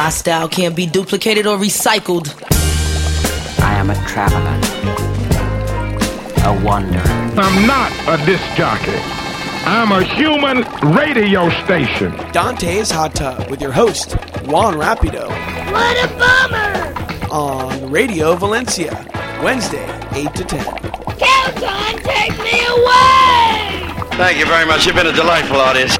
My style can't be duplicated or recycled. I am a traveler, a wanderer. I'm not a disc jockey. I'm a human radio station. Dante's Hot Tub with your host, Juan Rapido. What a bummer! On Radio Valencia, Wednesday, 8 to 10. Kelton, take me away! Thank you very much. You've been a delightful audience.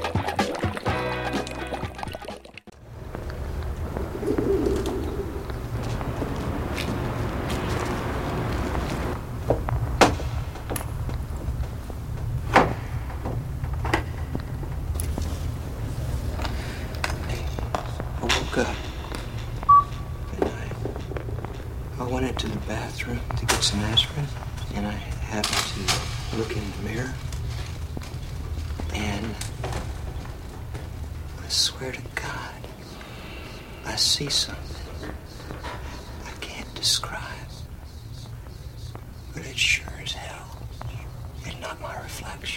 To get some aspirin, and I happened to look in the mirror, and I swear to God, I see something I can't describe, but it sure as hell is not my reflection.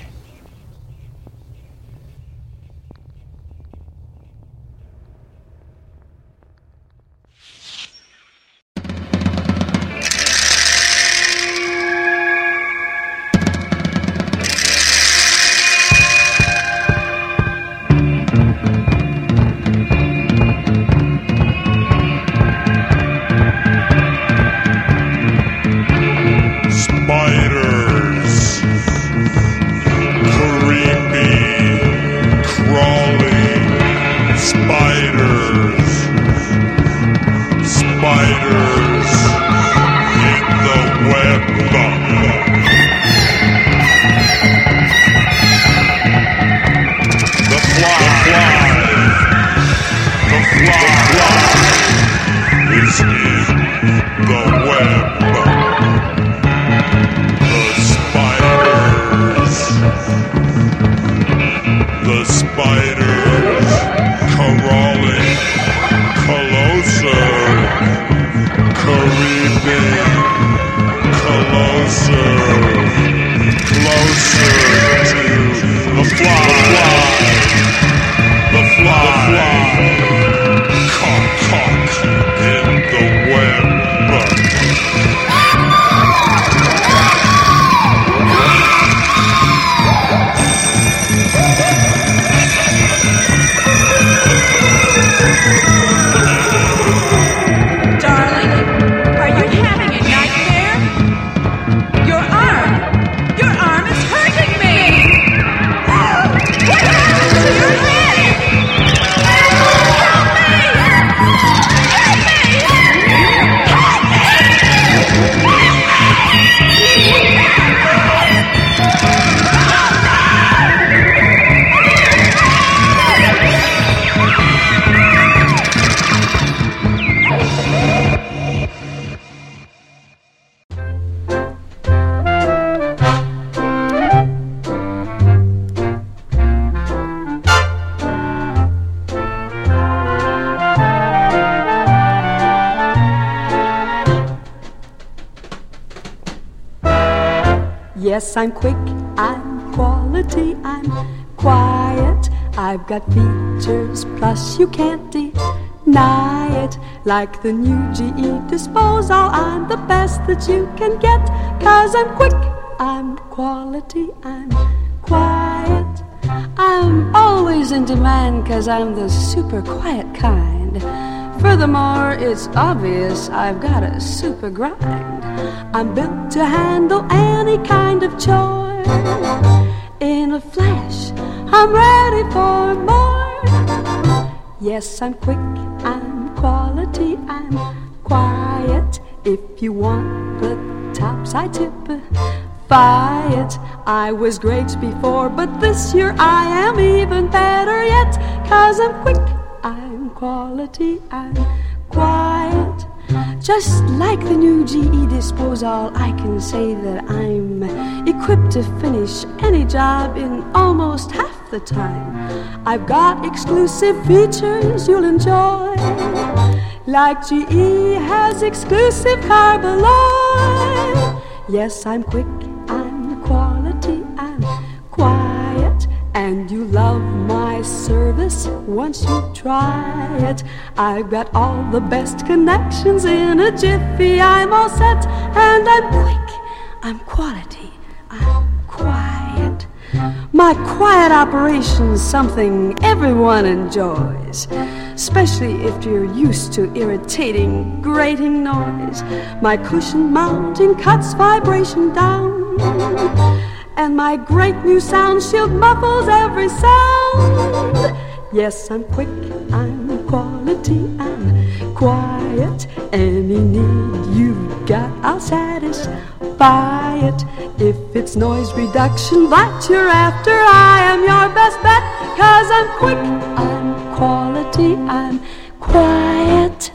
Yes, I'm quick, I'm quality, I'm quiet. I've got features, plus you can't deny it. Like the new GE Disposal, I'm the best that you can get. 'Cause I'm quick, I'm quality, I'm quiet. I'm always in demand 'cause I'm the super quiet kind. Furthermore, it's obvious I've got a super grind. I'm built to handle any kind of chore. In a flash, I'm ready for more. Yes, I'm quick, I'm quality, I'm quiet. If you want the tops I tip, buy it. I was great before, but this year I am even better yet. 'Cause I'm quick, I'm quality, I'm quiet. Just like the new GE Disposal, I can say that I'm equipped to finish any job in almost half the time. I've got exclusive features you'll enjoy, like GE has exclusive carb alloy. Yes, I'm quick, I'm quality, I'm quiet. And you love my service? once you try it. I've got all the best connections in a jiffy. I'm all set and I'm quick, I'm quality, I'm quiet. My quiet operation's something everyone enjoys, especially if you're used to irritating, grating noise. My cushion mounting cuts vibration down, and my great new sound shield muffles every sound. Yes, I'm quick, I'm quality, I'm quiet. Any need you've got, I'll satisfy it. If it's noise reduction that you're after, I am your best bet. 'Cause I'm quick, I'm quality, I'm quiet.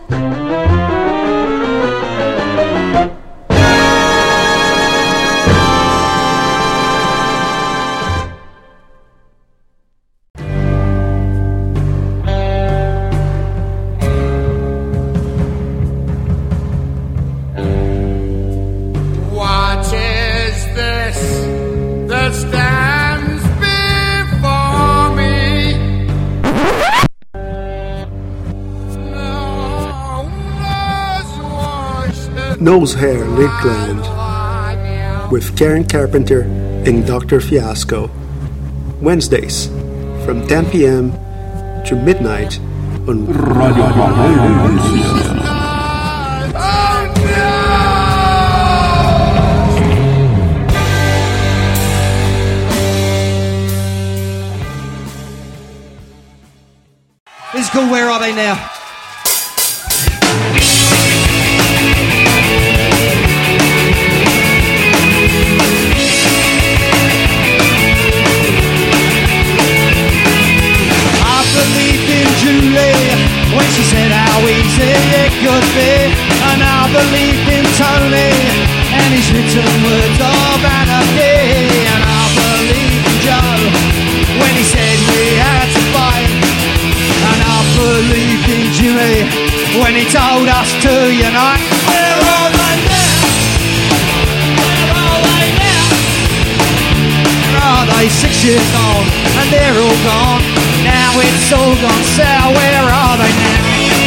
Nose Hair Lip Gland with Karen Carpenter and Dr. Fiasco. Wednesdays from 10 p.m. to midnight on Radio Valencia. It's called Where Are They Now? When she said how easy it could be, and I believed in Tony and his written words of anarchy, and I believed in Joe when he said we had to fight, and I believed in Jimmy when he told us to unite. Where are they now? Where are they now? Where are they? 6 years on and they're all gone. Now it's all gone sour, where are they now?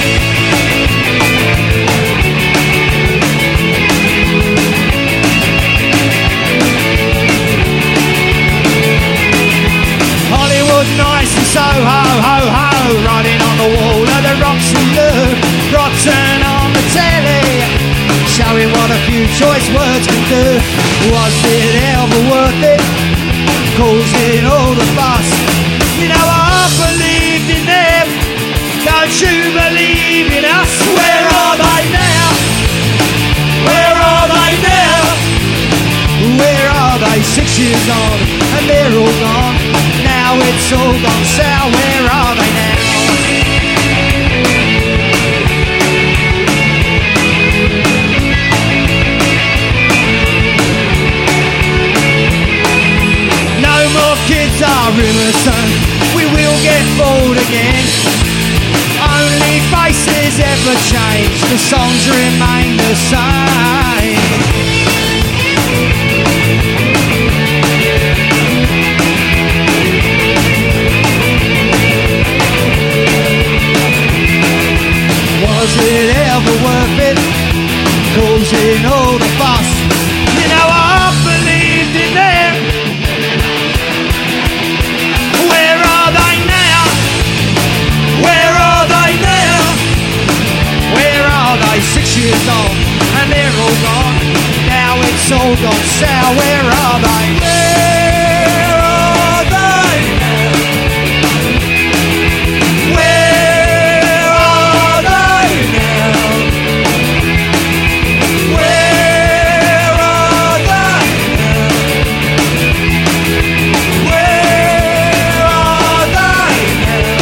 Hollywood nice and Soho, ho, ho, riding on the wall of the Roxy Lou, rotten on the telly, showing what a few choice words can do. Was it ever worth it? Causing all the fuss. You know I believed in them, don't you believe in us? Where are they now? Where are they now? Where are they? 6 years on and they're all gone. Now it's all gone sour, where are they now? No more kids are innocent, we will get bored again. Only faces ever change, the songs remain the same. Was it ever worth it, causing all the fuss? You know I believed in them. Where are they now? Where are they now? Where are they? 6 years old and they're all gone. Now it's all gone sour. Where are they? Where are they now? Where are they now? Where are they now? Where are they now?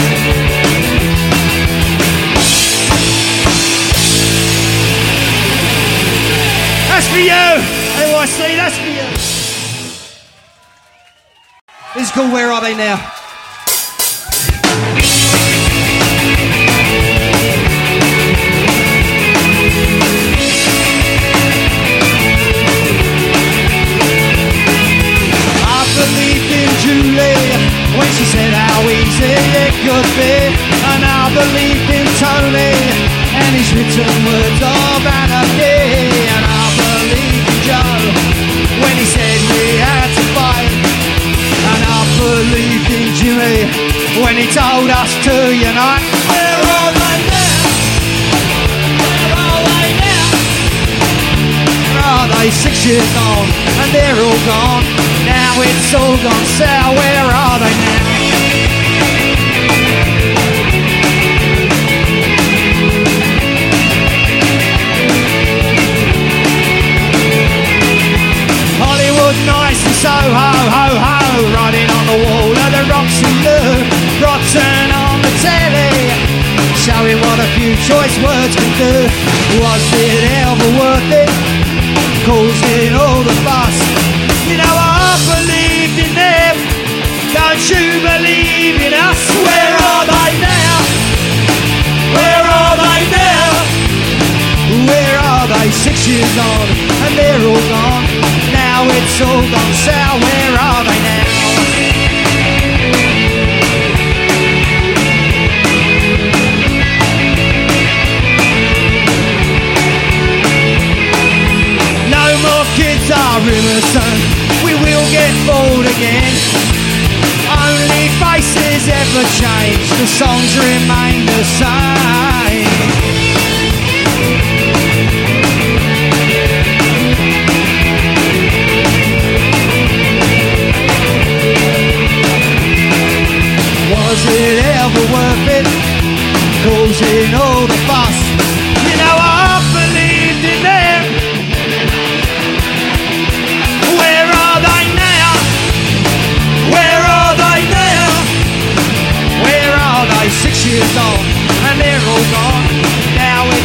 That's for you, NYC, that's for you. This is called Where Are They Now? I believed in Julie when she said how easy it could be, written words of anarchy. And I believed in Joe when he said we had to fight. And I believed in Jimmy when he told us to unite. Where are they now? Where are they now? Where are they? 6 years on and they're all gone. Now it's all gone sour. Where are they now? Nice and so ho ho ho, riding on the wall of the Roxy Lou, rotten on the telly, showing what a few choice words can do. Was it ever worth it? Causing all the fuss. You know I believed in them. Don't you believe in us? Where are they now? Where are they now? Where are they? 6 years on and they're all gone. Now it's all gone sour. Where are they now? No more kids are innocent. We will get bored again. Only faces ever change. The songs remain the same. Was it ever worth it? Causing all the fuss. You know I believed in them. Where are they now? Where are they now? Where are they? 6 years on and they're all gone. Now it's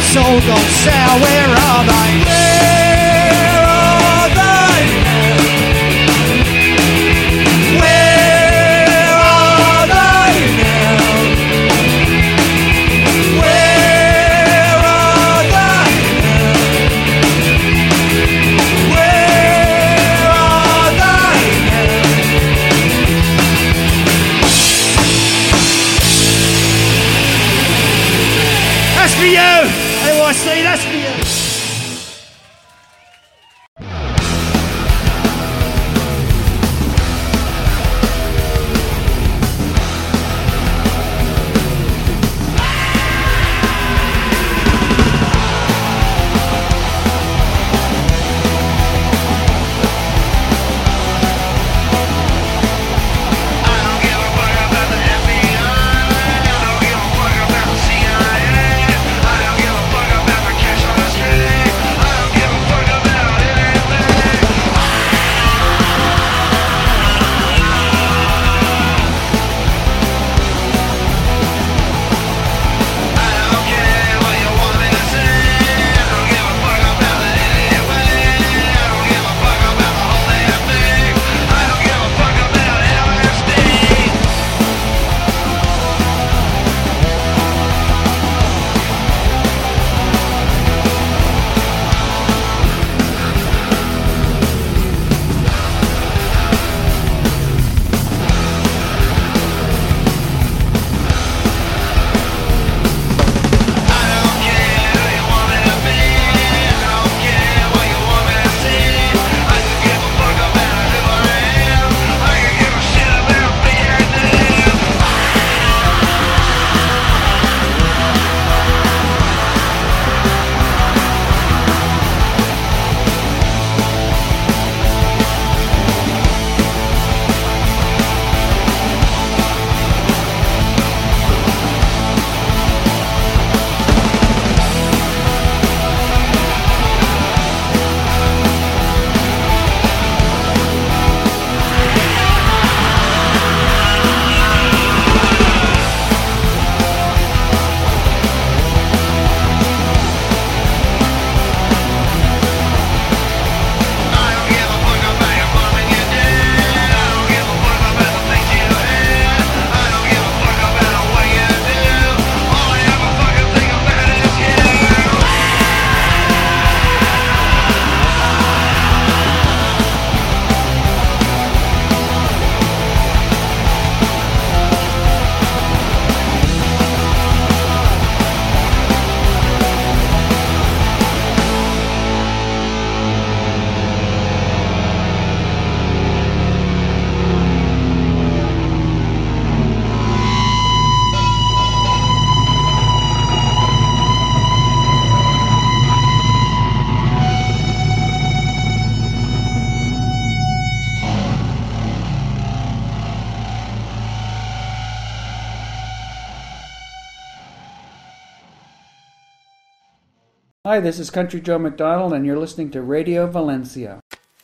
Hi, this is Country Joe McDonald, and you're listening to Radio Valencia.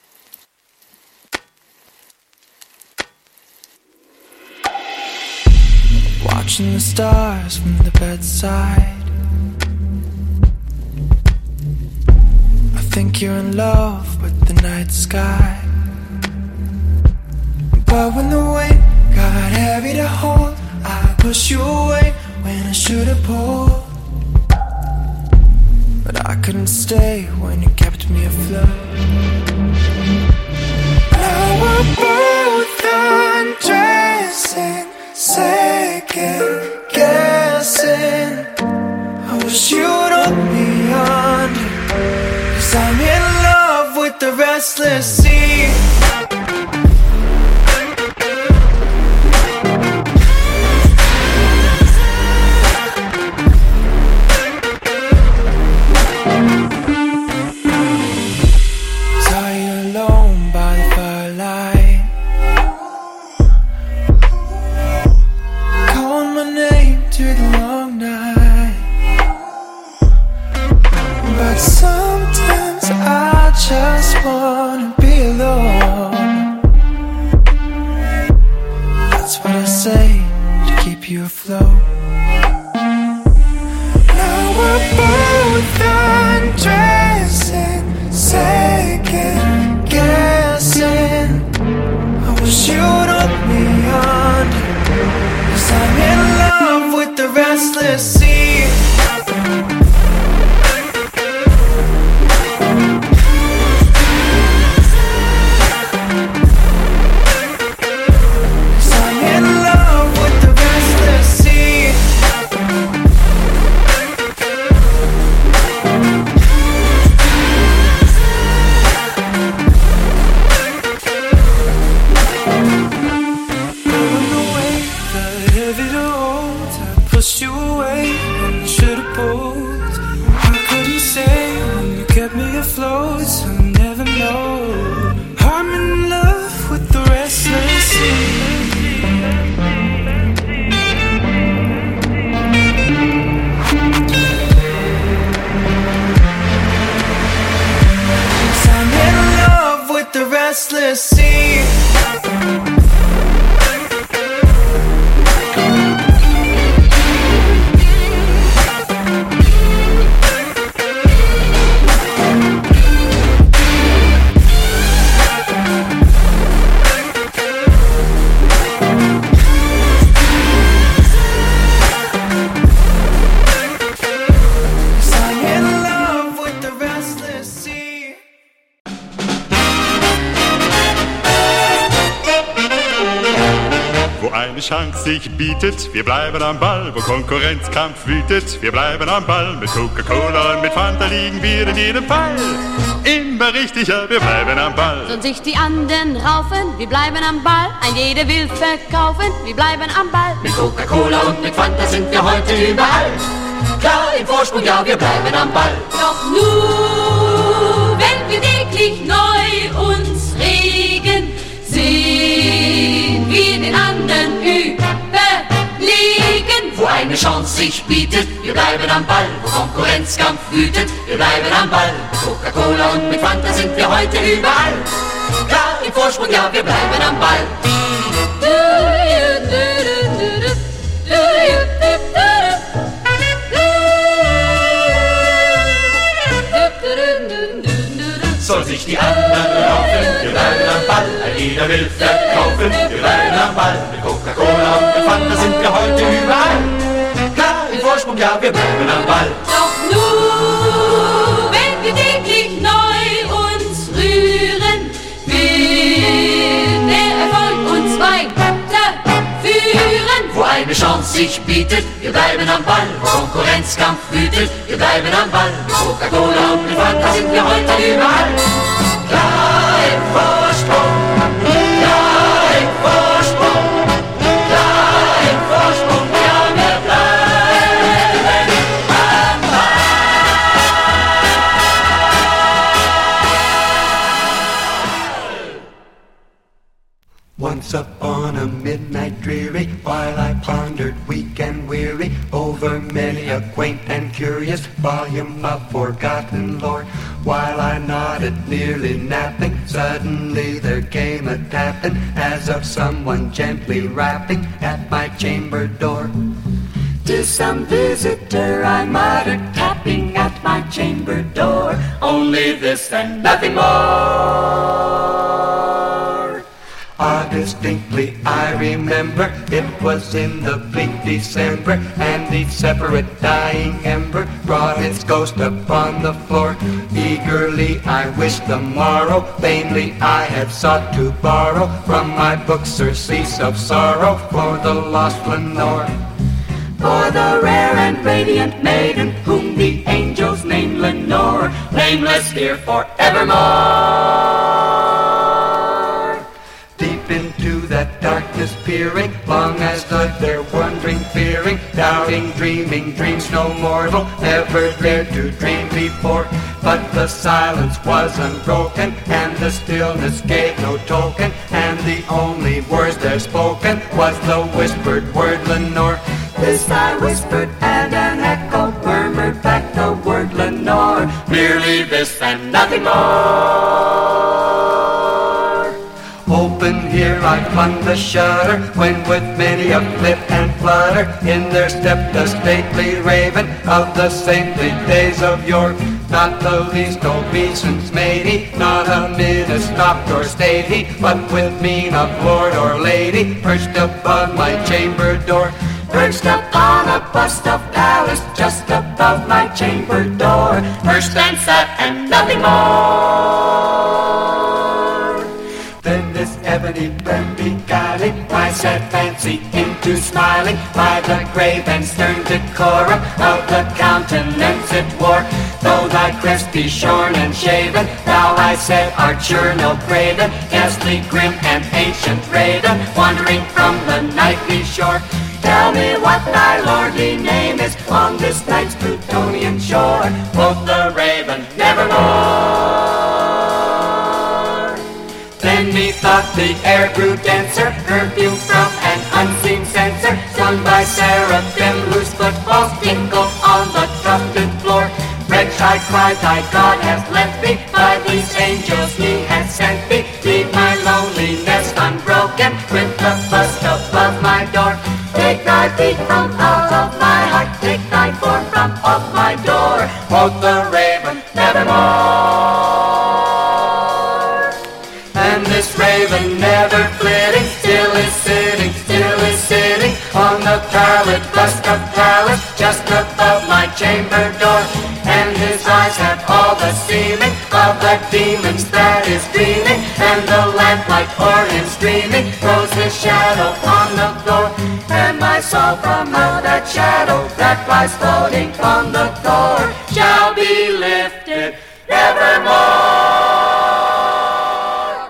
Watching the stars from the bedside, I think you're in love with the night sky. But when the weight got heavy to hold, I pushed you away when I should have pulled. But I couldn't stay when you kept me afloat. Now we're both undressing, second guessing. I wish you'd hold me under, 'cause I'm in love with the restless sea. Just wanna be alone. That's what I say to keep you afloat. Now we're both undressing, second guessing. I wish you'd hold me under, 'cause I'm in love with the restless sea. Restless sea. Chance sich bietet, wir bleiben am Ball, wo Konkurrenzkampf wütet, wir bleiben am Ball, mit Coca-Cola und mit Fanta liegen wir in jedem Fall. Immer richtiger, wir bleiben am Ball. Sollen sich die anderen raufen, wir bleiben am Ball, ein jeder will verkaufen, wir bleiben am Ball. Mit Coca-Cola und mit Fanta sind wir heute überall. Klar im Vorsprung, ja, wir bleiben am Ball. Doch nur, wenn wir täglich neu uns regen, sehen wir den anderen überlegen. Wo eine Chance sich bietet, wir bleiben am Ball. Wo Konkurrenzkampf wütet, wir bleiben am Ball. Mit Coca-Cola und mit Fanta sind wir heute überall. Klar im Vorsprung, ja, wir bleiben am Ball. Soll sich die anderen raufen, wir bleiben am Ball. Jeder will verkaufen, wir bleiben am Ball. Mit Coca-Cola und mit Fanta sind wir heute überall. Klar im Vorsprung, ja, wir bleiben am Ball. Doch nur, wenn wir täglich neu uns rühren, wird der Erfolg uns weiterführen. Wo eine Chance sich bietet, wir bleiben am Ball. Wo Konkurrenzkampf wütet, wir bleiben am Ball. Mit Coca-Cola und mit Fanta sind wir heute überall. Klar im Vorsprung, klar im Vorsprung, klar im Vorsprung, ja, wir bleiben am Ball. Once upon a midnight dreary, while I pondered weak and weary over many a quaint and curious volume of forgotten lore, while I nodded, nearly napping, suddenly there came a tapping, as of someone gently rapping at my chamber door. "'Tis some visitor," I muttered, tapping at my chamber door. "Only this and nothing more." Distinctly I remember it was in the bleak December, and each separate dying ember brought its ghost upon the floor. Eagerly I wished the morrow, vainly I had sought to borrow from my book surcease of sorrow for the lost Lenore. For the rare and radiant maiden whom the angels name Lenore, nameless here forevermore. Deep into that darkness peering, long I stood there wondering, fearing, doubting, dreaming dreams no mortal ever dared to dream before. But the silence was unbroken, and the stillness gave no token, and the only words there spoken was the whispered word Lenore. This I whispered, and an echo murmured back the word Lenore. Merely this and nothing more. Open here I flung the shutter, when with many a flip and flutter in there stepped the stately raven of the saintly days of yore. Not the least obeisance made he, not a minute stopped or stayed he, but with mien of lord or lady perched above my chamber door. Perched upon a bust of Alice just above my chamber door, perched and sat and nothing more. Then this ebony bird beguiling my sad fancy into smiling by the grave and stern decorum of the countenance it wore. Though thy crest be shorn and shaven, thou, I said, art sure no craven, ghastly, grim, and ancient raven, wandering from the nightly shore. Tell me what thy lordly name is on this night's Plutonian shore. Quoth the raven, nevermore. Then methought the air grew denser, perfume from an unseen censer, sung by seraphim whose footfalls tinkled on the tufted floor. Wretch, I cried, thy God has left me, by these angels he has sent me. Leave my loneliness unbroken, with the bust above my door. Take thy feet from out of my heart, take thy form from off my door. Quoth the raven, nevermore. And this raven never flitting, still is sitting on the pallid bust of Pallas, just above my chamber door. And his eyes have all the seeming of the demons that is dreaming, and the lamplight o'er him streaming throws his shadow on the floor. And my soul from out that shadow that lies floating on the floor shall be lifted nevermore.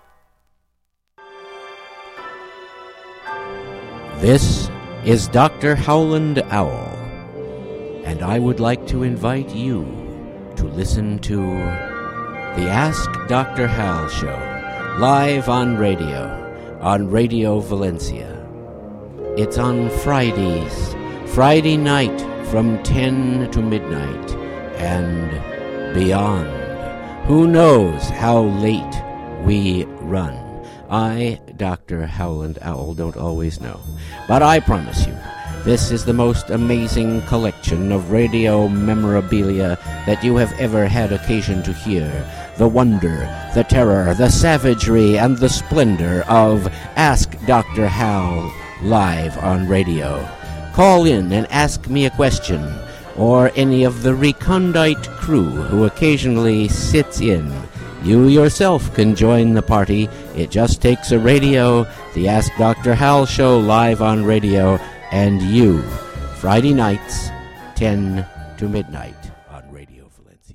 This is Dr. Howland Owl, and I would like to invite you to listen to the Ask Dr. Hal show, live on Radio Valencia. It's on Fridays, Friday night from 10 to midnight and beyond. Who knows how late we run? I, Dr. Howland Owl, don't always know. But I promise you, this is the most amazing collection of radio memorabilia that you have ever had occasion to hear. The wonder, the terror, the savagery, and the splendor of Ask Dr. Hal live on radio. Call in and ask me a question, or any of the recondite crew who occasionally sits in. You yourself can join the party. It just takes a radio, the Ask Dr. Hal show live on radio, and you. Friday nights, 10 to midnight on Radio Valencia.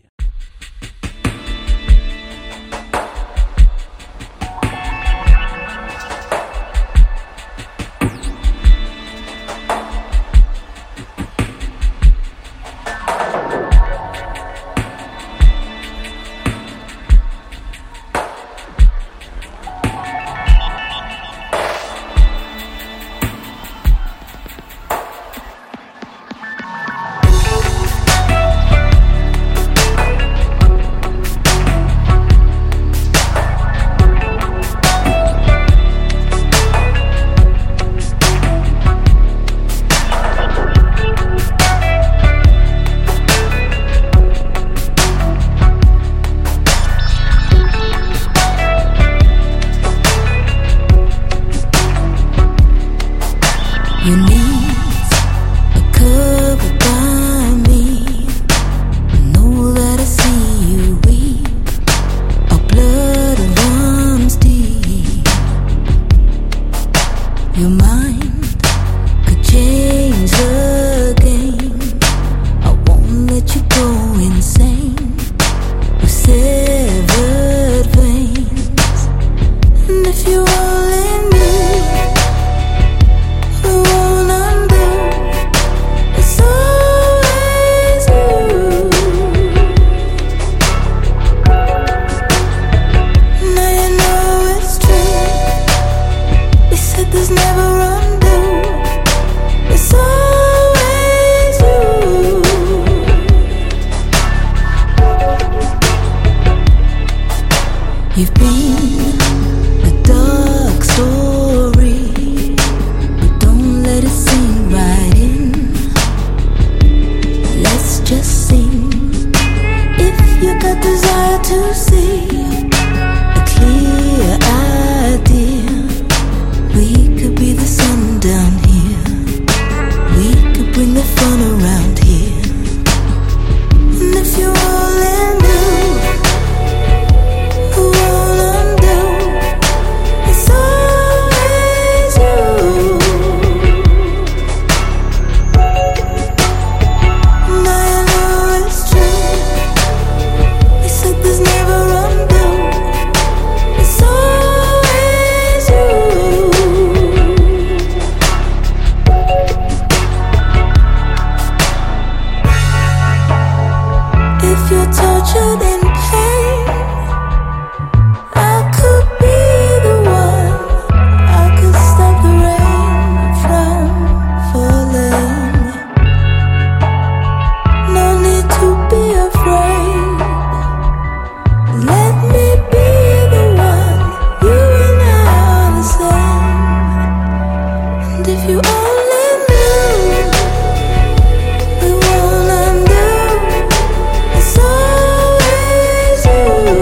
You've been a dark story, but don't let it sink right in. Let's just sing. If you got desire to see a clear idea, we could be the sun down here. We could bring the fun around here. And if you're all in blue, all undo, it's always you. Now you know it's true. We said there's never undo. It's always you. If you're tortured in pain, I could be the one. I could stop the rain from falling. No need to be afraid. Let me be the one. You and I are the same. And if you only knew, we won't undo. It's always you.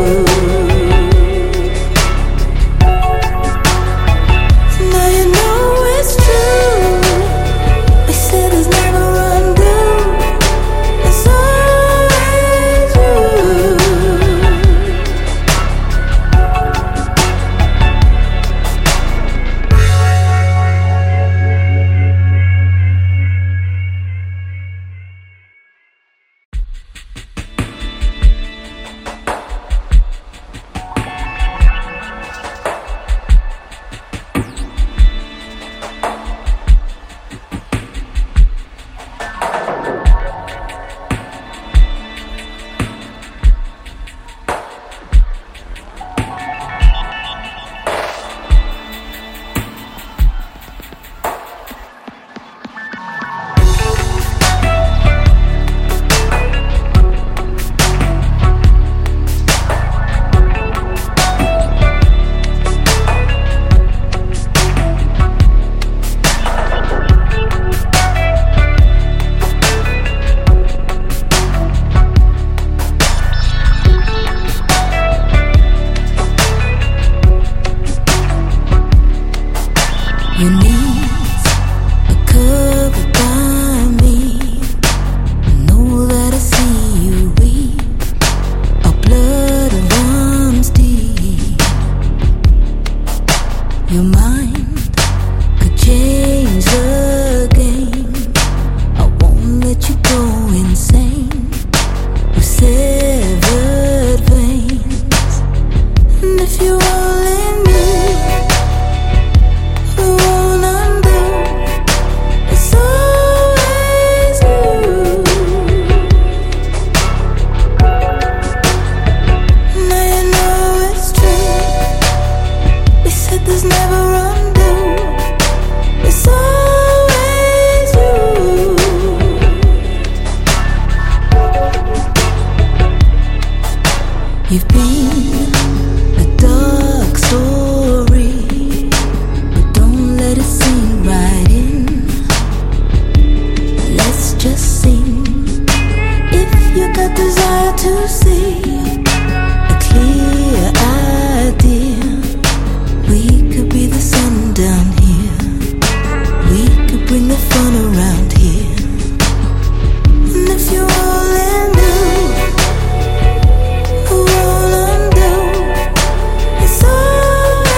Now you know it's true. We said there's never undo. It's always you. Your needs are covered by me. I know that I see you weep. Our blood runs deep. Your mind could change the game. I won't let you go insane with severed veins. And if you only knew, we won't undo. It's always you. Now you know it's true. We said there's never undo. It's always you. You've been a dark story, but don't let it sink right in. Let's just sing. If you got desire to see a clear idea, we could be the sun down here. We could bring the fun around here. And if you're all in blue, we won't undo. It's always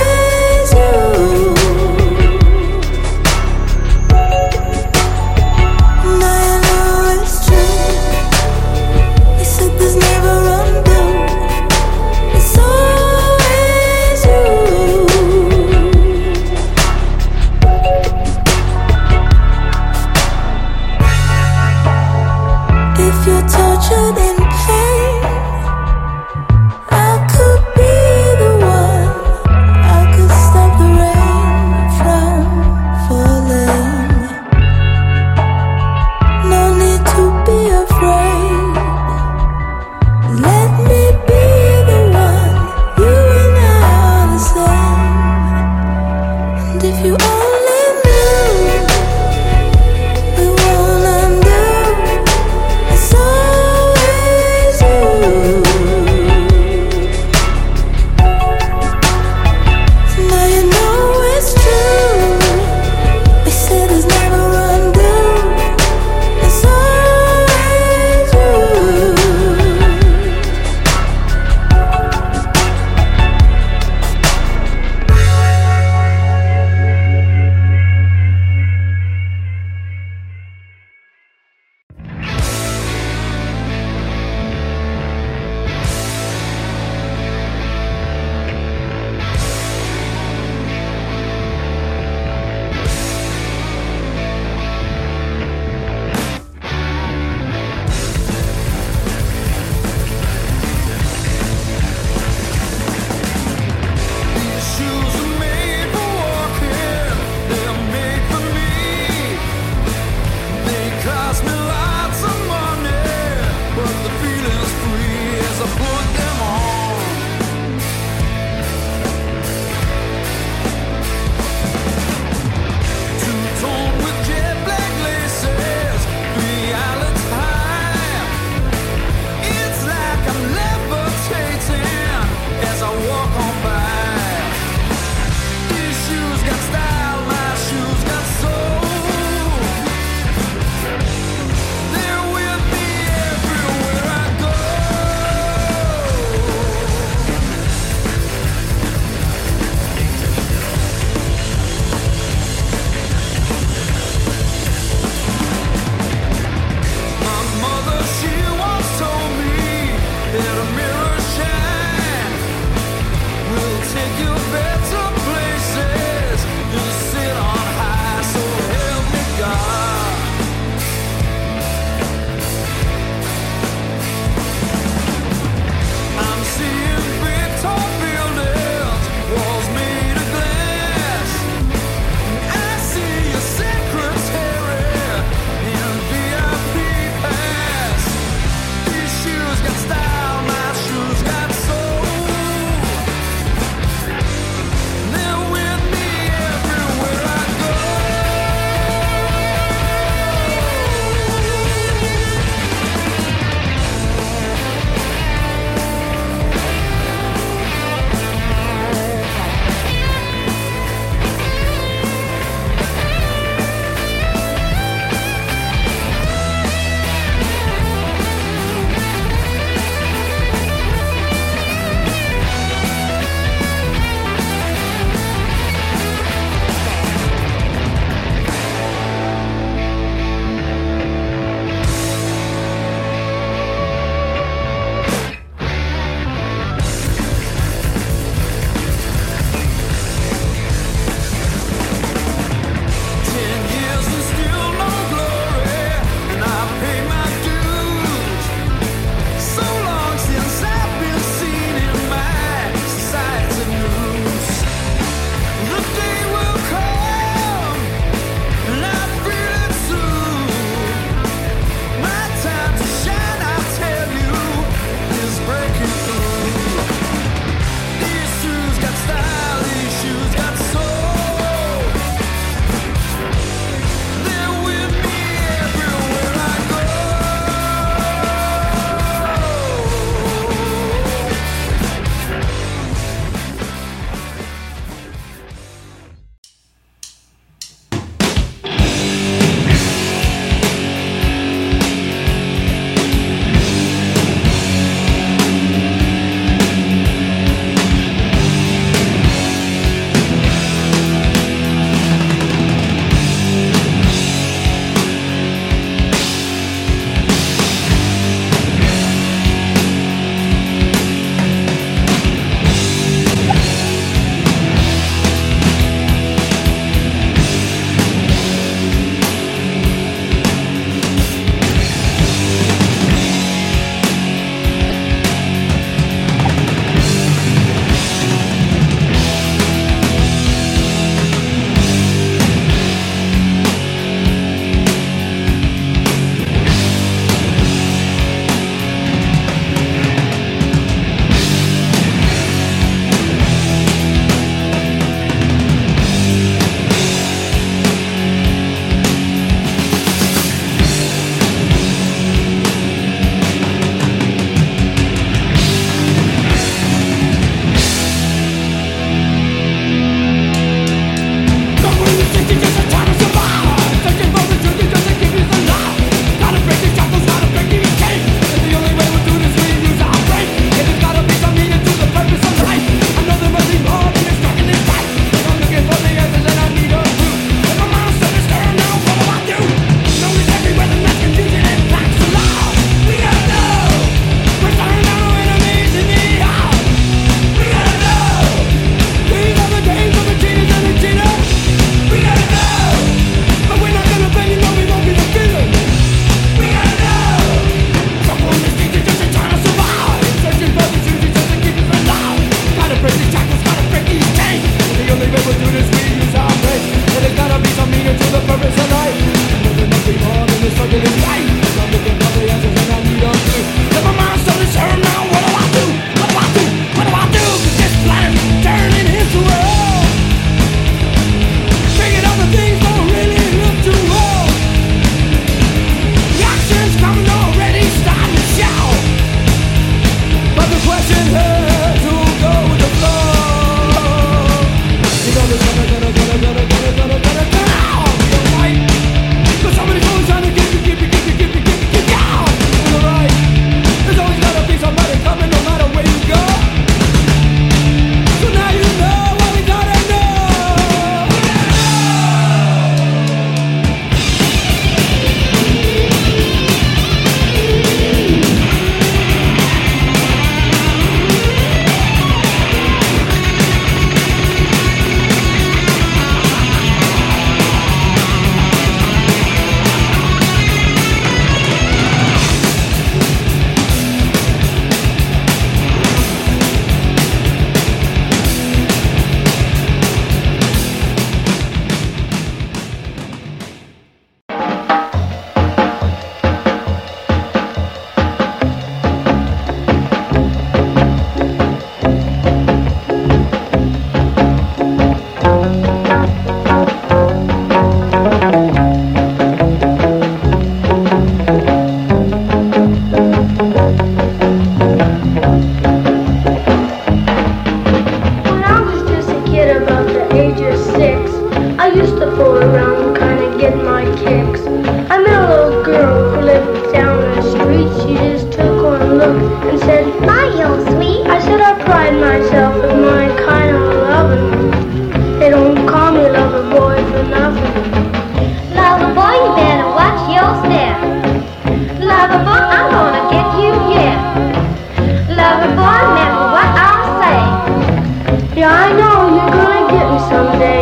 myself as my kind of loving. They don't call me lover boy for nothing. Lover boy, you better watch your step. Lover boy, I'm gonna get you, yeah. Lover boy, remember what I'll say. Yeah, I know you're gonna get me someday.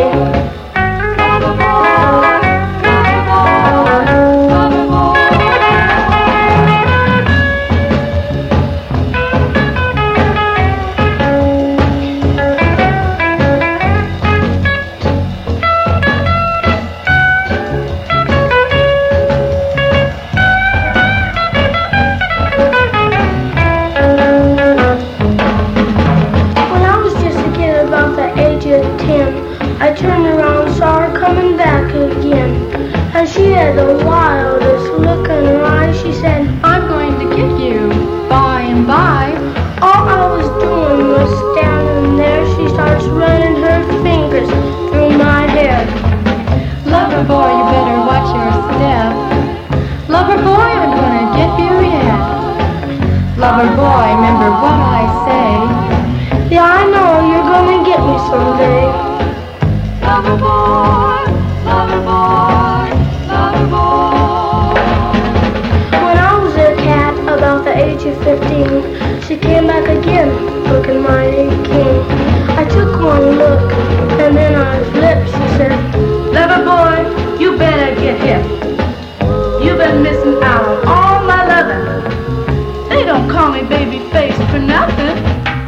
I turned around, saw her coming back again, and she had the wildest look in her eyes. She said, I'm going to get you by and by. All I was doing was standing there. She starts running her fingers through my hair. Lover boy, you better watch your step. Lover boy, I'm gonna get you yet. Lover boy, remember what I say. Yeah, I know you're gonna get me someday. Lover boy, lover boy, lover boy. When I was a cat about the age of 15, she came back again, looking mighty keen. I took one look, and then on his lips she said, Lover boy, you better get hip. You've been missing out on all my loving. They don't call me baby face for nothing.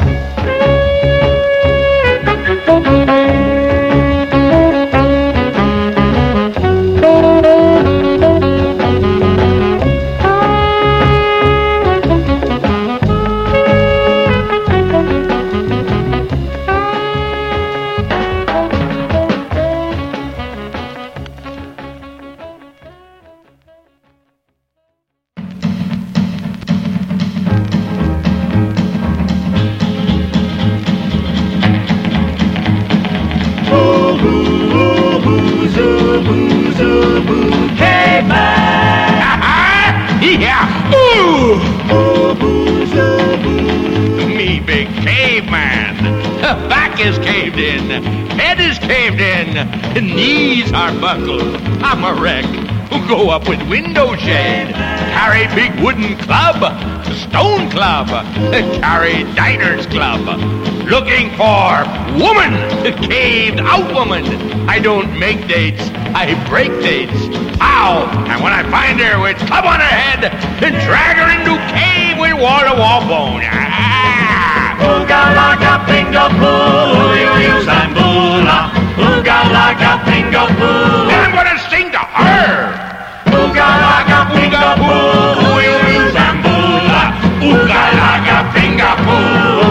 Me big caveman. Back is caved in. Head is caved in. Knees are buckled. I'm a wreck. Go up with window shade. Carry big wooden club. Stone club. Carry diner's club. Looking for woman. Caved out woman. I don't make dates. I break dates. Ow! And when I find her with club on her head, drag her into cave with wall-to-wall bone. Ooga laga bingo boo, you use and boola. Ooga laga bingo boo. And I'm gonna sing to her. Ooga laga bingo boo, you use and boola. Ooga laga bingo boo.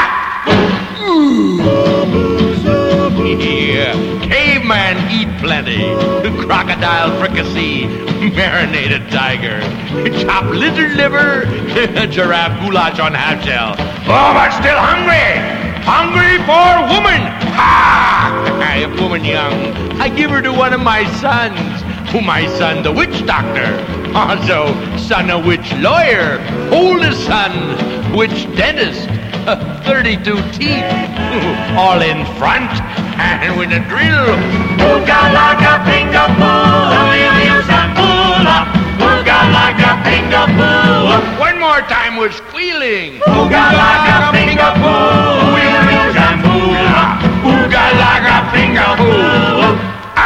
Yeah, caveman eat plenty. Crocodile fricassee, marinated tiger, chop lizard liver, giraffe goulash on half shell. Oh, but still hungry! Hungry for woman! Ha! If woman young, I give her to one of my sons. My son, the witch doctor. Also, son, a witch lawyer. Oldest son, witch dentist. 32 teeth, all in front and with a drill. Ooga laga bingo boo, you use and boola. Ooga laga bingo boo. One more time with squealing. Ooga laga bingo boo, you use and boola. Ooga laga bingo boo.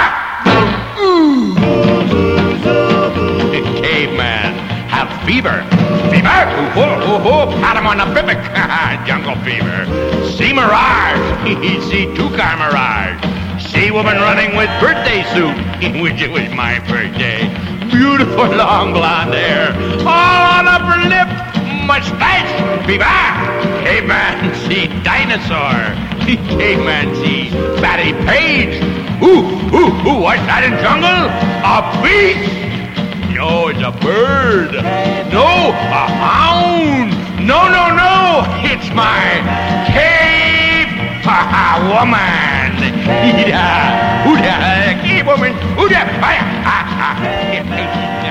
Caveman have fever. Fever? Pat him on the bibic. Jungle fever. See mirage. See two-car mirage. See woman running with birthday suit, which it was my birthday. Beautiful long blonde hair. All on upper lip. Mustache. Fever. Caveman see dinosaur. Caveman see Fatty Page. Ooh, what's that in jungle? A beast. No, it's a bird. No, a hound. No. It's my cave woman. Cave woman.